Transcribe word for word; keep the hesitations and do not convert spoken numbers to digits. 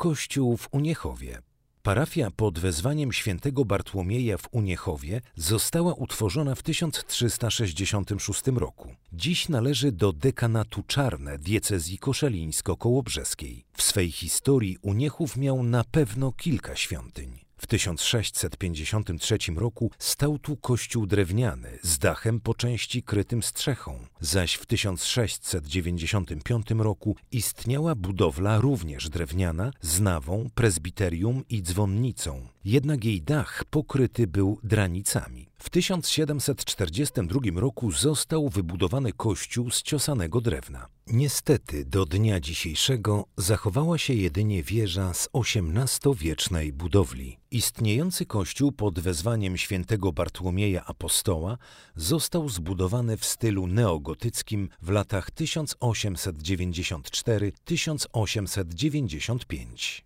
Kościół w Uniechowie. Parafia pod wezwaniem świętego Bartłomieja w Uniechowie została utworzona w tysiąc trzysta sześćdziesiątym szóstym roku. Dziś należy do dekanatu Czarne diecezji koszalińsko-kołobrzeskiej. W swej historii Uniechów miał na pewno kilka świątyń. W tysiąc sześćset pięćdziesiątym trzecim roku stał tu kościół drewniany z dachem po części krytym strzechą, zaś w tysiąc sześćset dziewięćdziesiątym piątym roku istniała budowla również drewniana z nawą, prezbiterium i dzwonnicą. Jednak jej dach pokryty był dranicami. W tysiąc siedemset czterdziestym drugim roku został wybudowany kościół z ciosanego drewna. Niestety do dnia dzisiejszego zachowała się jedynie wieża z osiemnastowiecznej budowli. Istniejący kościół pod wezwaniem świętego Bartłomieja Apostoła został zbudowany w stylu neogotyckim w latach tysiąc osiemset dziewięćdziesiątym czwartym do tysiąc osiemset dziewięćdziesiątego piątego.